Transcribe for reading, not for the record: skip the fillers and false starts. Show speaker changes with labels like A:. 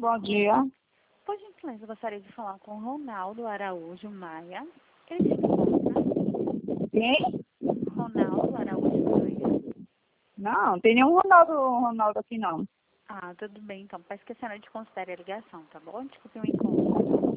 A: Bom dia.
B: Por gentileza, eu gostaria de falar com o Ronaldo Araújo Maia. Ele se encontra?
A: Quem?
B: Ronaldo Araújo Maia.
A: Não tem nenhum Ronaldo aqui não.
B: Ah, tudo bem, então. Peço que a senhora desconsidere a ligação, tá bom? Desculpe o incômodo.